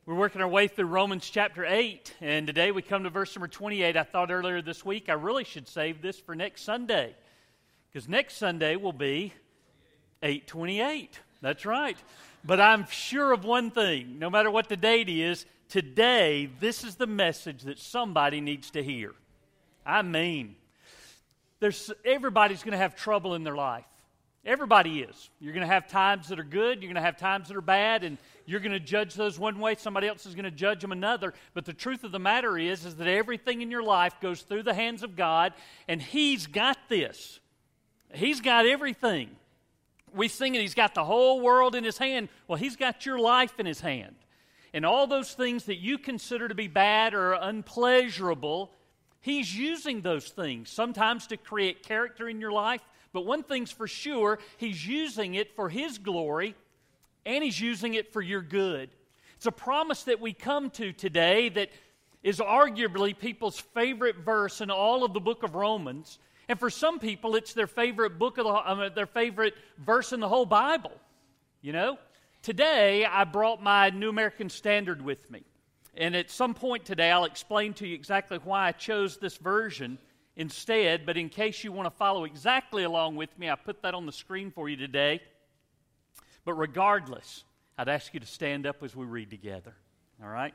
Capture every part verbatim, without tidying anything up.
We're working our way through Romans chapter eight, and today we come to verse number twenty-eight. I thought earlier this week I really should save this for next Sunday, because next Sunday will be eight twenty-eight. That's right. But I'm sure of one thing, no matter what the date is, today this is the message that somebody needs to hear. I mean, there's everybody's going to have trouble in their life. Everybody is. You're going to have times that are good, you're going to have times that are bad, and you're going to judge those one way, somebody else is going to judge them another. But the truth of the matter is, is that everything in your life goes through the hands of God, and He's got this. He's got everything. We sing it, He's got the whole world in His hand. Well, He's got your life in His hand. And all those things that you consider to be bad or unpleasurable, He's using those things, sometimes to create character in your life. But one thing's for sure, He's using it for His glory, and He's using it for your good. It's a promise that we come to today that is arguably people's favorite verse in all of the book of Romans. And for some people, it's their favorite book of the, uh, their favorite verse in the whole Bible. You know, today I brought my New American Standard with me. And at some point today, I'll explain to you exactly why I chose this version instead, but in case you want to follow exactly along with me, I put that on the screen for you today. But regardless, I'd ask you to stand up as we read together, all right?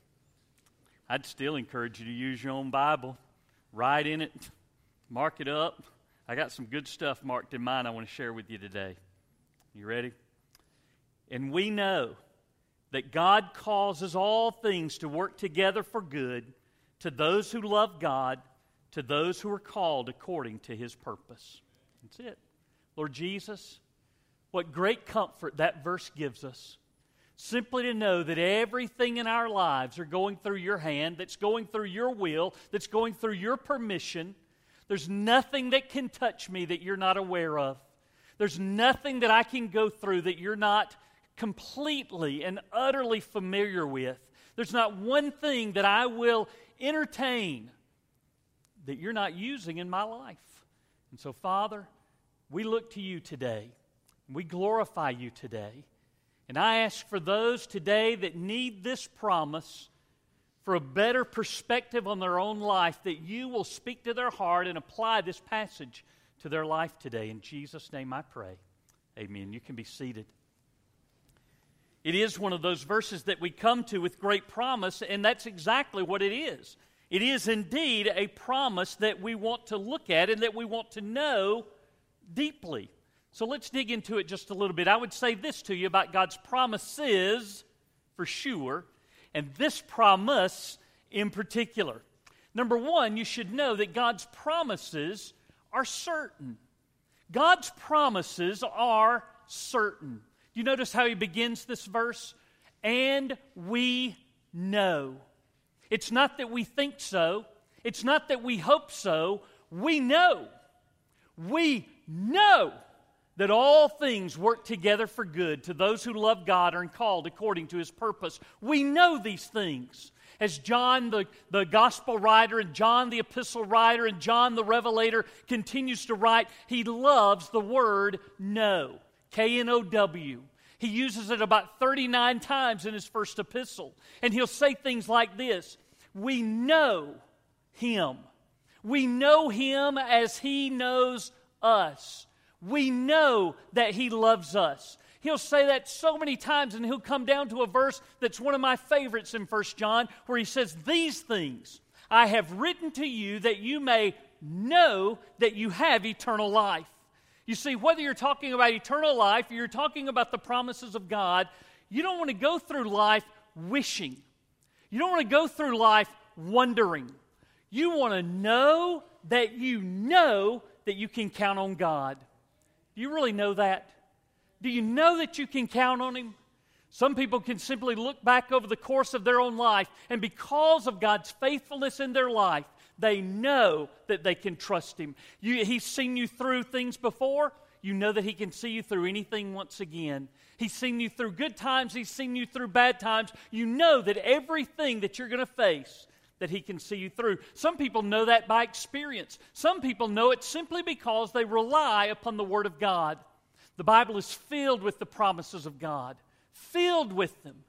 I'd still encourage you to use your own Bible, write in it, mark it up. I got some good stuff marked in mine I want to share with you today. You ready? And we know that God causes all things to work together for good to those who love God, to those who are called according to His purpose. That's it. Lord Jesus, what great comfort that verse gives us. Simply to know that everything in our lives are going through Your hand, that's going through Your will, that's going through Your permission. There's nothing that can touch me that You're not aware of. There's nothing that I can go through that You're not completely and utterly familiar with. There's not one thing that I will entertain that You're not using in my life. And so, Father, we look to You today. We glorify You today. And I ask for those today that need this promise for a better perspective on their own life, that You will speak to their heart and apply this passage to their life today. In Jesus' name I pray. Amen. You can be seated. It is one of those verses that we come to with great promise, and that's exactly what it is. It is indeed a promise that we want to look at and that we want to know deeply. So let's dig into it just a little bit. I would say this to you about God's promises for sure, and this promise in particular. Number one, you should know that God's promises are certain. God's promises are certain. You notice how he begins this verse? And we know. It's not that we think so. It's not that we hope so. We know. We know that all things work together for good to those who love God and are called according to His purpose. We know these things. As John, the, the gospel writer, and John, the epistle writer, and John, the revelator, continues to write, he loves the word know. K N O W. He uses it about thirty-nine times in his first epistle. And he'll say things like this: we know Him. We know Him as He knows us. We know that He loves us. He'll say that so many times, and he'll come down to a verse that's one of my favorites in First John, where he says, these things I have written to you that you may know that you have eternal life. You see, whether you're talking about eternal life or you're talking about the promises of God, you don't want to go through life wishing. You don't want to go through life wondering. You want to know that you know that you can count on God. Do you really know that? Do you know that you can count on Him? Some people can simply look back over the course of their own life, and because of God's faithfulness in their life, they know that they can trust Him. You, he's seen you through things before. You know that He can see you through anything once again. He's seen you through good times. He's seen you through bad times. You know that everything that you're going to face, that He can see you through. Some people know that by experience. Some people know it simply because they rely upon the Word of God. The Bible is filled with the promises of God, filled with them.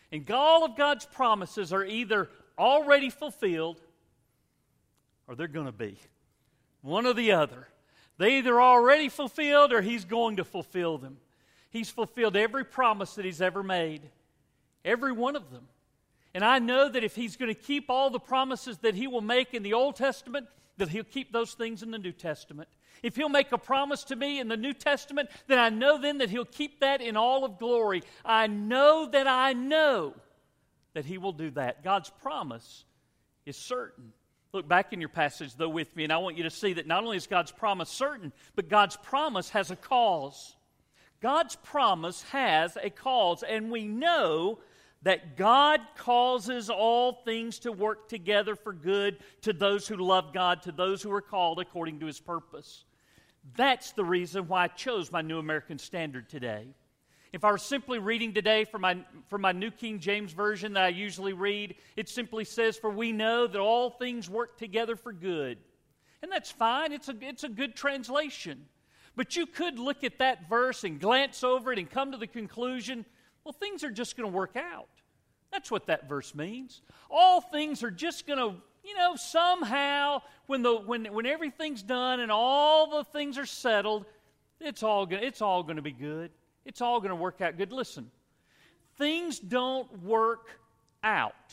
And all of God's promises are either already fulfilled or they're going to be. One or the other. They either already fulfilled or He's going to fulfill them. He's fulfilled every promise that He's ever made. Every one of them. And I know that if He's going to keep all the promises that He will make in the Old Testament, that He'll keep those things in the New Testament. If He'll make a promise to me in the New Testament, then I know then that He'll keep that in all of glory. I know that I know that He will do that. God's promise is certain. Look back in your passage, though, with me, and I want you to see that not only is God's promise certain, but God's promise has a cause. God's promise has a cause, and we know that God causes all things to work together for good to those who love God, to those who are called according to His purpose. That's the reason why I chose my New American Standard today. If I were simply reading today from my, from my New King James Version that I usually read, it simply says, "For we know that all things work together for good." And that's fine. It's a, it's a good translation. But you could look at that verse and glance over it and come to the conclusion, well, things are just going to work out. That's what that verse means. All things are just going to, you know, somehow, when the when when everything's done and all the things are settled, it's all going it's all going to be good. It's all going to work out good. Listen, things don't work out.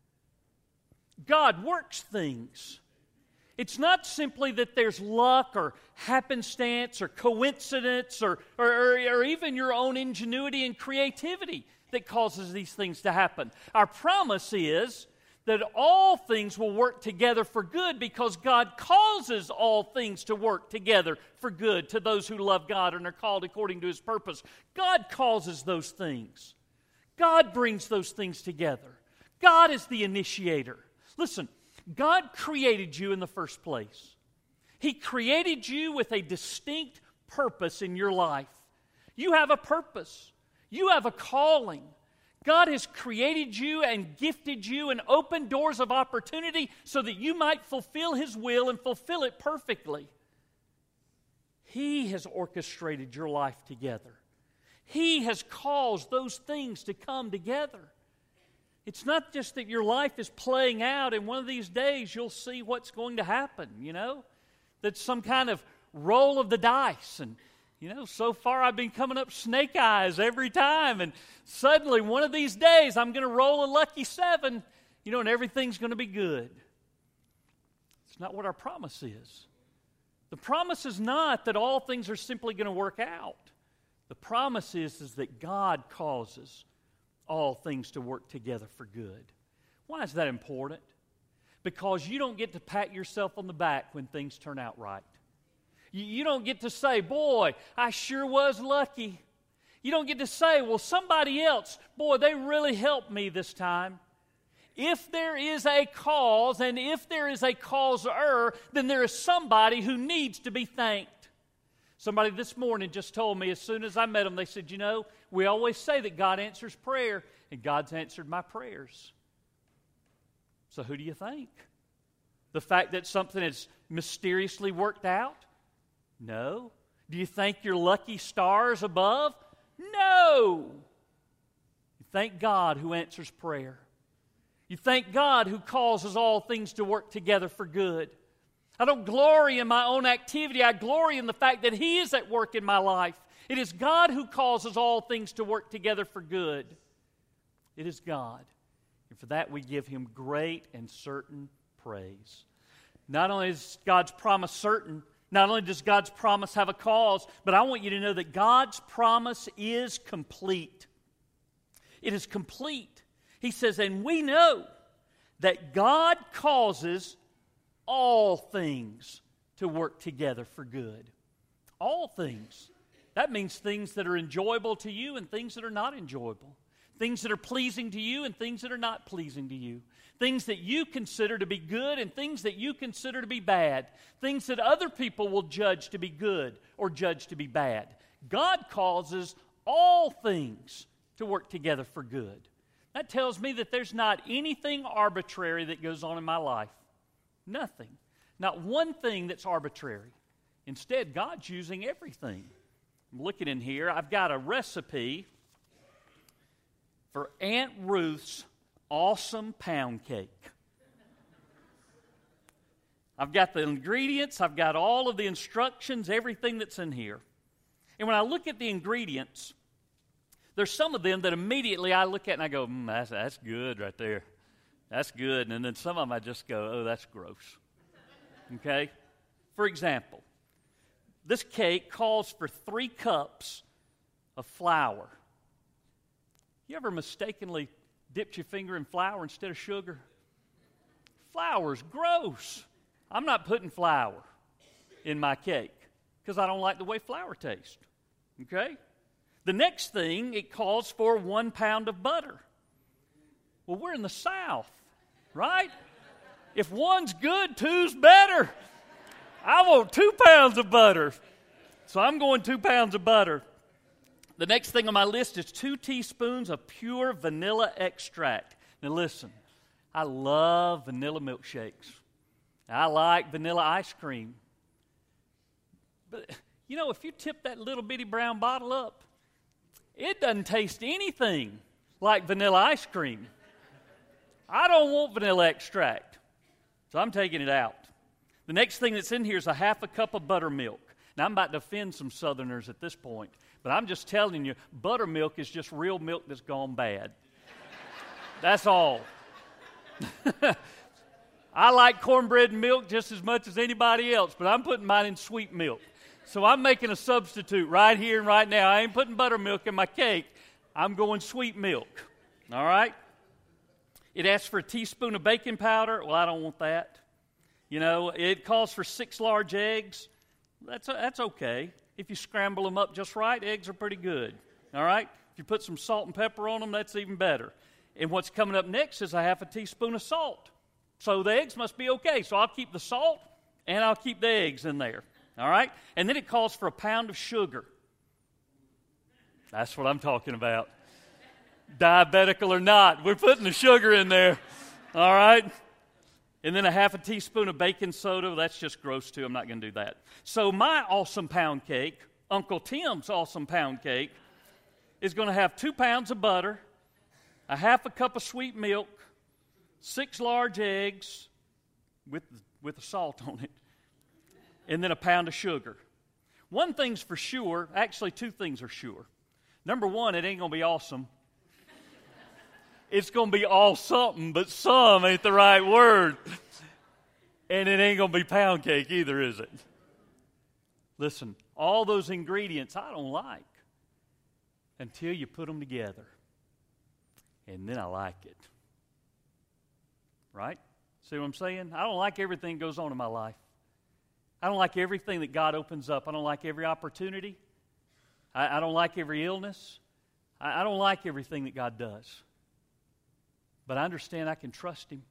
God works things. It's not simply that there's luck or happenstance or coincidence or, or, or, or even your own ingenuity and creativity that causes these things to happen. Our promise is that all things will work together for good because God causes all things to work together for good to those who love God and are called according to His purpose. God causes those things. God brings those things together. God is the initiator. Listen, God created you in the first place. He created you with a distinct purpose in your life. You have a purpose. You have a calling. God has created you and gifted you and opened doors of opportunity so that you might fulfill His will and fulfill it perfectly. He has orchestrated your life together. He has caused those things to come together. It's not just that your life is playing out and one of these days you'll see what's going to happen, you know? That's some kind of roll of the dice. And, you know, so far I've been coming up snake eyes every time. And suddenly one of these days I'm going to roll a lucky seven, you know, and everything's going to be good. It's not what our promise is. The promise is not that all things are simply going to work out. The promise is, is that God causes all things to work together for good. Why is that important? Because you don't get to pat yourself on the back when things turn out right. You, you don't get to say, boy, I sure was lucky. You don't get to say, well, somebody else, boy, they really helped me this time. If there is a cause, and if there is a causer, then there is somebody who needs to be thanked. Somebody this morning just told me as soon as I met them, they said, you know, we always say that God answers prayer, and God's answered my prayers. So who do you think? The fact that something has mysteriously worked out? No. Do you think your lucky stars above? No. You thank God who answers prayer. You thank God who causes all things to work together for good. I don't glory in my own activity. I glory in the fact that He is at work in my life. It is God who causes all things to work together for good. It is God. And for that we give Him great and certain praise. Not only is God's promise certain, not only does God's promise have a cause, but I want you to know that God's promise is complete. It is complete. He says, and we know that God causes all things to work together for good. All things. That means things that are enjoyable to you and things that are not enjoyable. Things that are pleasing to you and things that are not pleasing to you. Things that you consider to be good and things that you consider to be bad. Things that other people will judge to be good or judge to be bad. God causes all things to work together for good. That tells me that there's not anything arbitrary that goes on in my life. Nothing. Not one thing that's arbitrary. Instead, God's using everything. I'm looking in here. I've got a recipe for Aunt Ruth's awesome pound cake. I've got the ingredients, I've got all of the instructions, everything that's in here. And when I look at the ingredients, there's some of them that immediately I look at and I go, mm, that's, that's good right there. That's good. And then some of them I just go, oh, that's gross. Okay? For example, this cake calls for three cups of flour. You ever mistakenly dipped your finger in flour instead of sugar? Flour's gross. I'm not putting flour in my cake because I don't like the way flour tastes. Okay? The next thing, it calls for one pound of butter. Well, we're in the South, right? If one's good, two's better. I want two pounds of butter. So I'm going two pounds of butter. The next thing on my list is two teaspoons of pure vanilla extract. Now listen, I love vanilla milkshakes. I like vanilla ice cream. But, you know, if you tip that little bitty brown bottle up, it doesn't taste anything like vanilla ice cream. I don't want vanilla extract, so I'm taking it out. The next thing that's in here is a half a cup of buttermilk. Now, I'm about to offend some Southerners at this point, but I'm just telling you, buttermilk is just real milk that's gone bad. That's all. I like cornbread and milk just as much as anybody else, but I'm putting mine in sweet milk. So I'm making a substitute right here and right now. I ain't putting buttermilk in my cake. I'm going sweet milk. All right? It asks for a teaspoon of baking powder. Well, I don't want that. You know, it calls for six large eggs. That's, that's okay. If you scramble them up just right, eggs are pretty good. All right? If you put some salt and pepper on them, that's even better. And what's coming up next is a half a teaspoon of salt. So the eggs must be okay. So I'll keep the salt and I'll keep the eggs in there. All right? And then it calls for a pound of sugar. That's what I'm talking about. Diabetical or not, we're putting the sugar in there. All right? And then a half a teaspoon of baking soda. That's just gross too. I'm not going to do that. So my awesome pound cake, Uncle Tim's awesome pound cake, is going to have two pounds of butter, a half a cup of sweet milk, six large eggs with, with the salt on it, and then a pound of sugar. One thing's for sure, actually two things are sure. Number one, it ain't going to be awesome. It's going to be all something, but some ain't the right word. And it ain't going to be pound cake either, is it? Listen, all those ingredients I don't like until you put them together. And then I like it. Right? See what I'm saying? I don't like everything that goes on in my life. I don't like everything that God opens up. I don't like every opportunity. I, I don't like every illness. I, I don't like everything that God does. But I understand I can trust Him.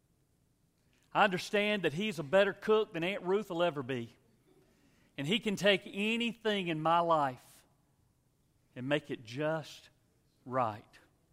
I understand that He's a better cook than Aunt Ruth will ever be. And He can take anything in my life and make it just right.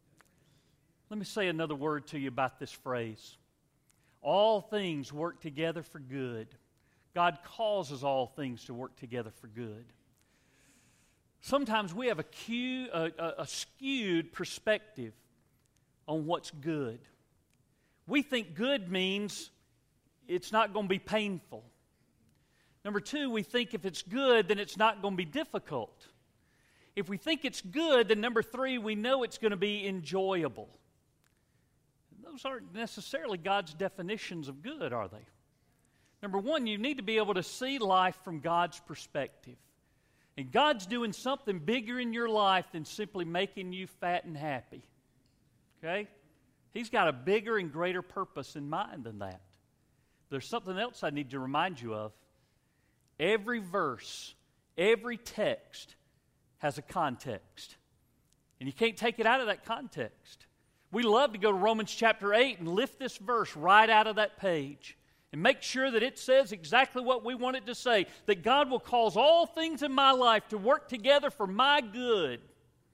Let me say another word to you about this phrase. All things work together for good. God causes all things to work together for good. Sometimes we have a, cue, a, a, a skewed perspective on what's good. We think good means it's not going to be painful. Number two, we think if it's good, then it's not going to be difficult. If we think it's good, then number three, we know it's going to be enjoyable. Those aren't necessarily God's definitions of good, are they? Number one, you need to be able to see life from God's perspective. And God's doing something bigger in your life than simply making you fat and happy. Okay? He's got a bigger and greater purpose in mind than that. There's something else I need to remind you of. Every verse, every text has a context. And you can't take it out of that context. We love to go to Romans chapter eight and lift this verse right out of that page and make sure that it says exactly what we want it to say, that God will cause all things in my life to work together for my good.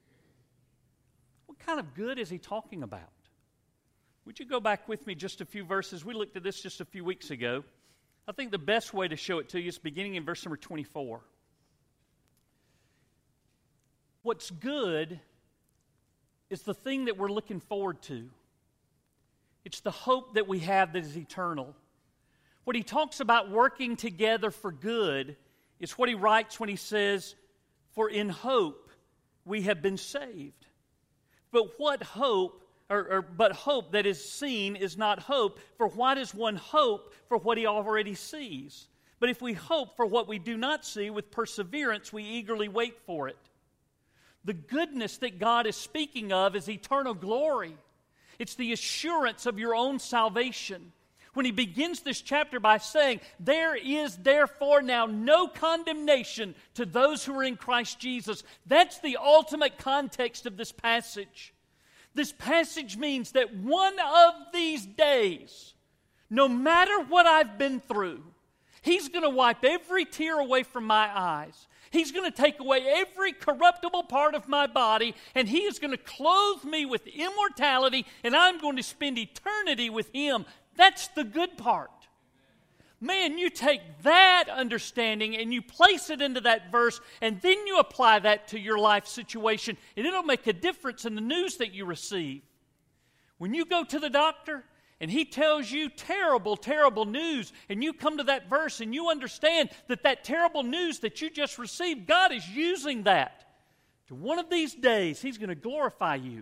What kind of good is he talking about? Would you go back with me just a few verses? We looked at this just a few weeks ago. I think the best way to show it to you is beginning in verse number twenty-four. What's good is the thing that we're looking forward to. It's the hope that we have that is eternal. What he talks about working together for good is what he writes when he says, "For in hope we have been saved." But what hope, or, or but hope that is seen is not hope. For why does one hope for what he already sees? But if we hope for what we do not see, with perseverance we eagerly wait for it. The goodness that God is speaking of is eternal glory. It's the assurance of your own salvation. When he begins this chapter by saying, "There is therefore now no condemnation to those who are in Christ Jesus." That's the ultimate context of this passage. This passage means that one of these days, no matter what I've been through, He's going to wipe every tear away from my eyes. He's going to take away every corruptible part of my body, and He is going to clothe me with immortality, and I'm going to spend eternity with Him. That's the good part. Man, you take that understanding and you place it into that verse, and then you apply that to your life situation, and it'll make a difference in the news that you receive. When you go to the doctor and he tells you terrible, terrible news, and you come to that verse and you understand that that terrible news that you just received, God is using that. To one of these days, He's going to glorify you.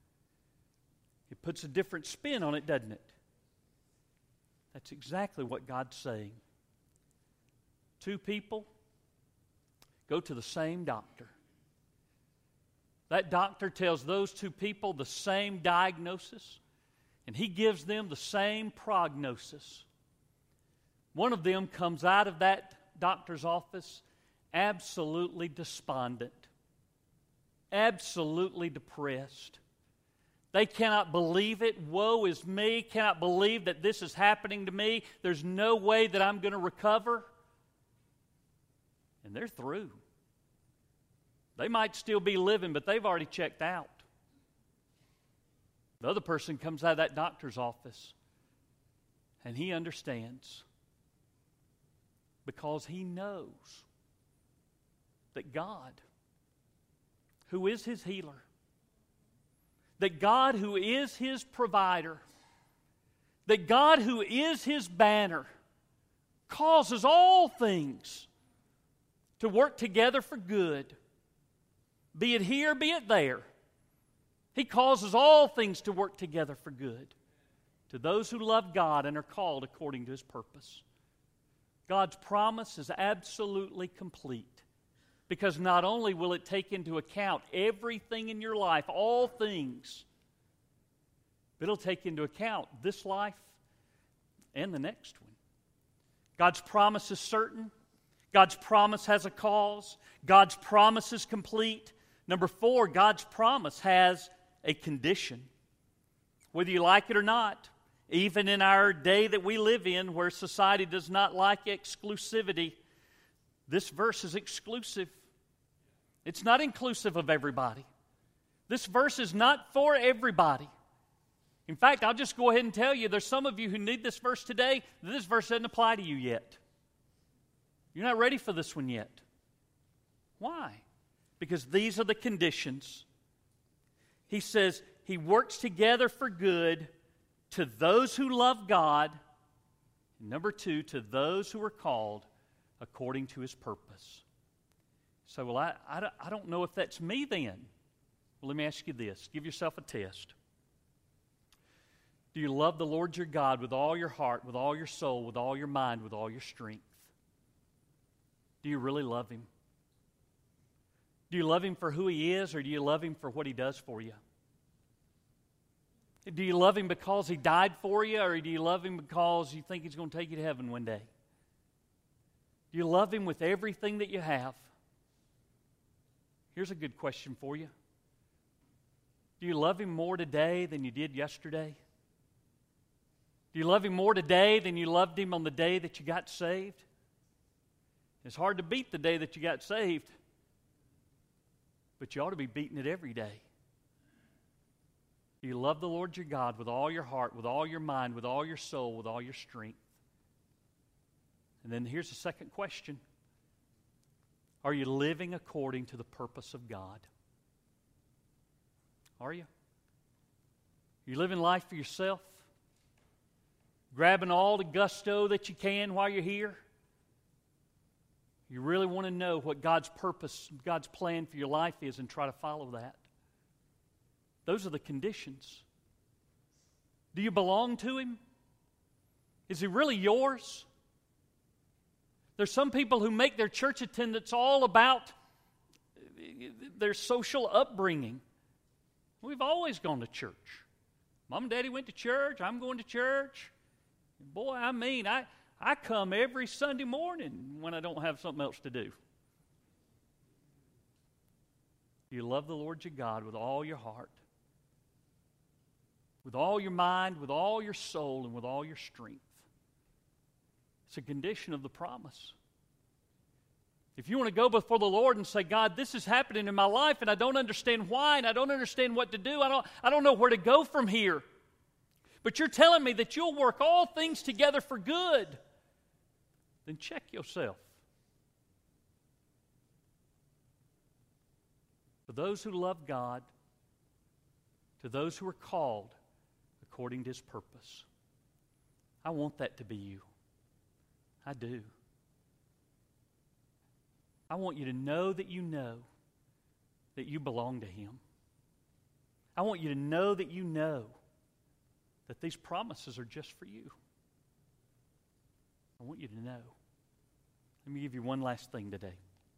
It puts a different spin on it, doesn't it? That's exactly what God's saying. Two people go to the same doctor. That doctor tells those two people the same diagnosis, and he gives them the same prognosis. One of them comes out of that doctor's office absolutely despondent, absolutely depressed. They cannot believe it. Woe is me. Cannot believe that this is happening to me. There's no way that I'm going to recover. And they're through. They might still be living, but they've already checked out. The other person comes out of that doctor's office, and he understands, because he knows that God, who is his healer, that God who is his provider, that God who is his banner, causes all things to work together for good, be it here, be it there. He causes all things to work together for good to those who love God and are called according to His purpose. God's promise is absolutely complete, because not only will it take into account everything in your life, all things, but it'll take into account this life and the next one. God's promise is certain. God's promise has a cause. God's promise is complete. Number four, God's promise has a condition. Whether you like it or not, even in our day that we live in, where society does not like exclusivity, this verse is exclusive. It's not inclusive of everybody. This verse is not for everybody. In fact, I'll just go ahead and tell you, there's some of you who need this verse today, this verse doesn't apply to you yet. You're not ready for this one yet. Why? Because these are the conditions. He says, He works together for good to those who love God. And number two, to those who are called according to His purpose. So, well, I, I, don't, I don't know if that's me then. Well, let me ask you this. Give yourself a test. Do you love the Lord your God with all your heart, with all your soul, with all your mind, with all your strength? Do you really love Him? Do you love Him for who He is, or do you love Him for what He does for you? Do you love Him because He died for you, or do you love Him because you think He's going to take you to heaven one day? Do you love Him with everything that you have? Here's a good question for you. Do you love Him more today than you did yesterday? Do you love Him more today than you loved Him on the day that you got saved? It's hard to beat the day that you got saved, but you ought to be beating it every day. Do you love the Lord your God with all your heart, with all your mind, with all your soul, with all your strength? And then here's the second question. Are you living according to the purpose of God? Are you? You're living life for yourself, grabbing all the gusto that you can while you're here. You really want to know what God's purpose, God's plan for your life is and try to follow that. Those are the conditions. Do you belong to Him? Is He really yours? There's some people who make their church attendance all about their social upbringing. We've always gone to church. Mom and Daddy went to church. I'm going to church. Boy, I mean, I, I come every Sunday morning when I don't have something else to do. You love the Lord your God with all your heart, with all your mind, with all your soul, and with all your strength. It's a condition of the promise. If you want to go before the Lord and say, God, this is happening in my life and I don't understand why and I don't understand what to do, I don't, I don't know where to go from here, but you're telling me that you'll work all things together for good, then check yourself. For those who love God, to those who are called according to His purpose. I want that to be you. I do. I want you to know that you know that you belong to Him. I want you to know that you know that these promises are just for you. I want you to know. Let me give you one last thing today.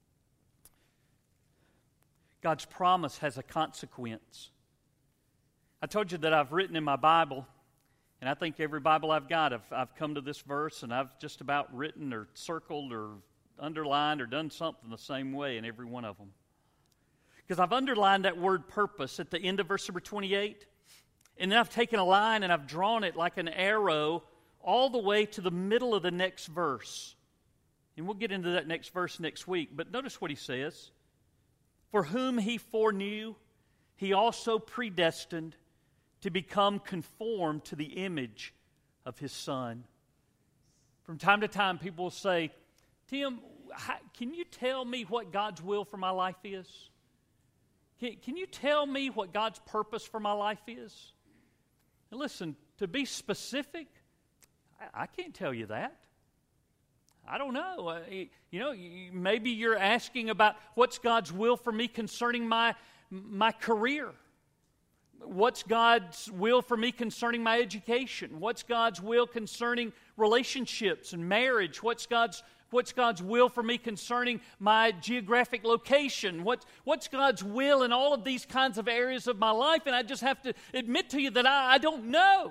God's promise has a consequence. I told you that I've written in my Bible, and I think every Bible I've got, I've, I've come to this verse, and I've just about written or circled or underlined or done something the same way in every one of them. Because I've underlined that word purpose at the end of verse number twenty-eight, and then I've taken a line and I've drawn it like an arrow all the way to the middle of the next verse. And we'll get into that next verse next week, but notice what he says. For whom He foreknew, He also predestined to become conformed to the image of His Son. From time to time, people will say, Tim, how, can you tell me what God's will for my life is? Can, can you tell me what God's purpose for my life is? And listen, to be specific, I, I can't tell you that. I don't know. Uh, you know, maybe you're asking about what's God's will for me concerning my, my career. What's God's will for me concerning my education? What's God's will concerning relationships and marriage? What's God's What's God's will for me concerning my geographic location? What, what's God's will in all of these kinds of areas of my life? And I just have to admit to you that I, I don't know.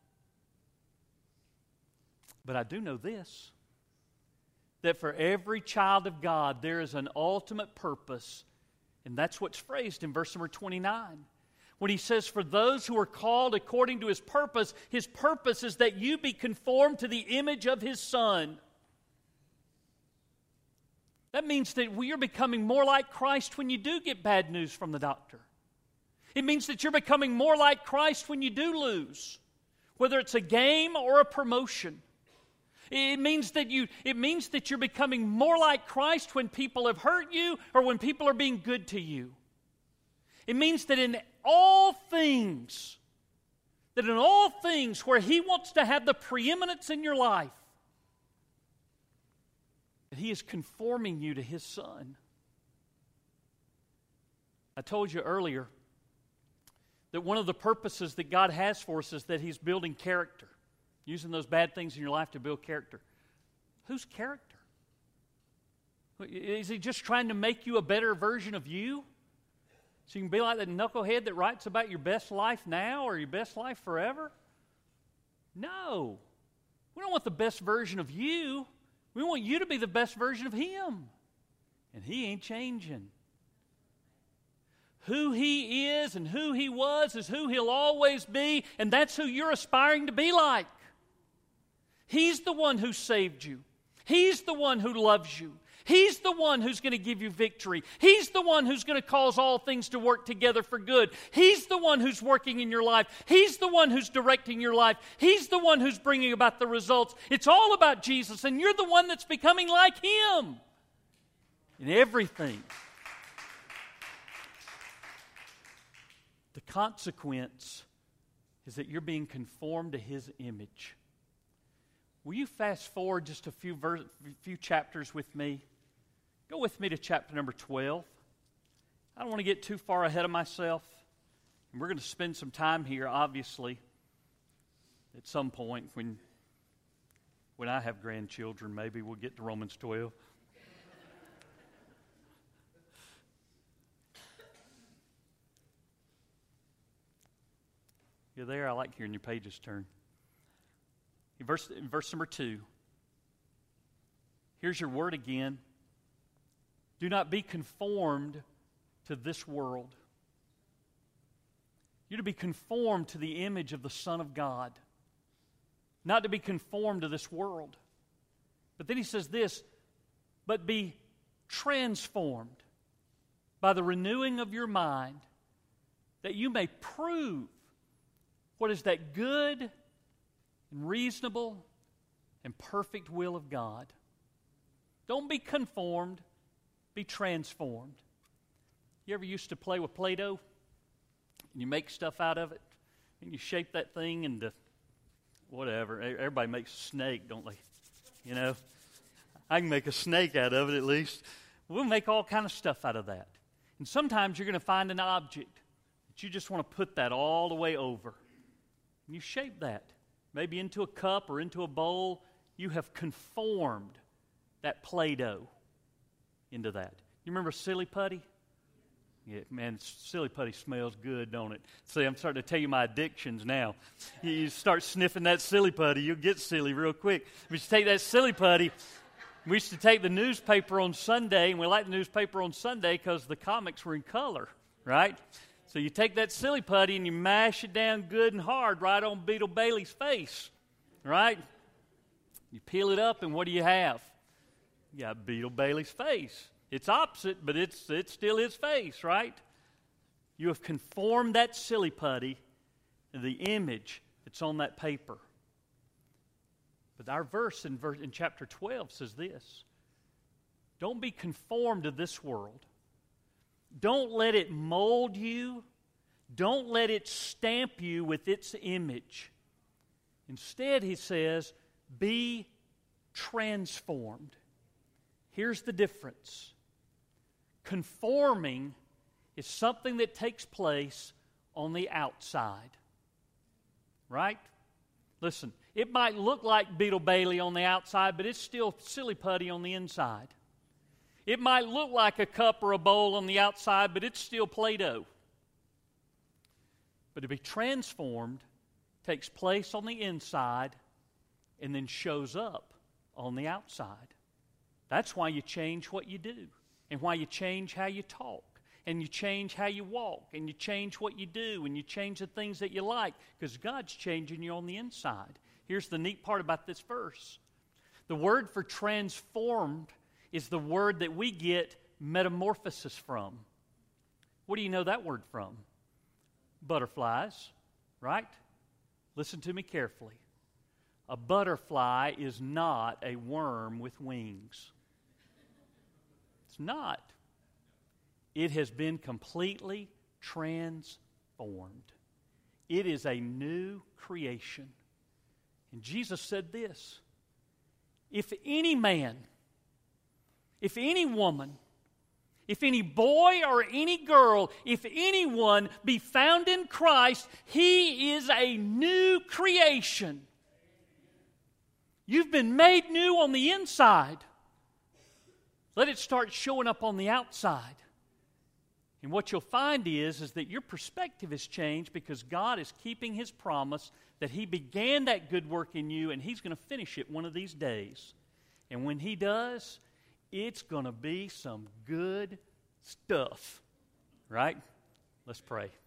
But I do know this, that for every child of God, there is an ultimate purpose, and that's what's phrased in verse number twenty-nine. When he says, for those who are called according to His purpose, His purpose is that you be conformed to the image of His Son. That means that we are becoming more like Christ when you do get bad news from the doctor. It means that you're becoming more like Christ when you do lose, whether it's a game or a promotion. It means that you, it means that you're becoming more like Christ when people have hurt you or when people are being good to you. It means that in all things, that in all things where He wants to have the preeminence in your life, that He is conforming you to His Son. I told you earlier that one of the purposes that God has for us is that He's building character, using those bad things in your life to build character. Whose character? Is He just trying to make you a better version of you? So you can be like that knucklehead that writes about your best life now or your best life forever? No. We don't want the best version of you. We want you to be the best version of Him. And He ain't changing. Who He is and who He was is who He'll always be, and that's who you're aspiring to be like. He's the one who saved you. He's the one who loves you. He's the one who's going to give you victory. He's the one who's going to cause all things to work together for good. He's the one who's working in your life. He's the one who's directing your life. He's the one who's bringing about the results. It's all about Jesus, and you're the one that's becoming like Him in everything. The consequence is that you're being conformed to His image. Will you fast forward just a few vers- few chapters with me? Go with me to chapter number twelve. I don't want to get too far ahead of myself. And we're going to spend some time here, obviously, at some point when, when I have grandchildren. Maybe we'll get to Romans twelve. You're there? I like hearing your pages turn. In verse, in verse number two, here's your word again. Do not be conformed to this world. You're to be conformed to the image of the Son of God, not to be conformed to this world. But then he says this, but be transformed by the renewing of your mind, that you may prove what is that good and reasonable and perfect will of God. Don't be conformed, be transformed. You ever used to play with Play-Doh? And you make stuff out of it, and you shape that thing into whatever. Everybody makes a snake, don't they? You know, I can make a snake out of it at least. We'll make all kind of stuff out of that. And sometimes you're going to find an object that you just want to put that all the way over. And you shape that, maybe into a cup or into a bowl. You have conformed that Play-Doh into that. You remember Silly Putty? Yeah, man, Silly Putty smells good, don't it? See, I'm starting to tell you my addictions now. You start sniffing that Silly Putty, you'll get silly real quick. We used to take that Silly Putty. We used to take the newspaper on Sunday, and we liked the newspaper on Sunday because the comics were in color, right? So you take that Silly Putty and you mash it down good and hard right on Beetle Bailey's face, right? You peel it up, and what do you have? You got Beetle Bailey's face. It's opposite, but it's it's still his face, right? You have conformed that Silly Putty to the image that's on that paper. But our verse in, verse in chapter twelve says this. Don't be conformed to this world. Don't let it mold you. Don't let it stamp you with its image. Instead, he says, be transformed. Here's the difference. Conforming is something that takes place on the outside. Right? Listen, it might look like Beetle Bailey on the outside, but it's still Silly Putty on the inside. It might look like a cup or a bowl on the outside, but it's still Play-Doh. But to be transformed takes place on the inside and then shows up on the outside. That's why you change what you do, and why you change how you talk, and you change how you walk, and you change what you do, and you change the things that you like, because God's changing you on the inside. Here's the neat part about this verse. The word for transformed is the word that we get metamorphosis from. What do you know that word from? Butterflies, right? Listen to me carefully. A butterfly is not a worm with wings. It's not. It has been completely transformed. It is a new creation. And Jesus said this, if any man, if any woman, if any boy or any girl, if anyone be found in Christ, he is a new creation. You've been made new on the inside. Let it start showing up on the outside. And what you'll find is, is that your perspective has changed because God is keeping His promise that He began that good work in you and He's going to finish it one of these days. And when He does, it's going to be some good stuff. Right? Let's pray.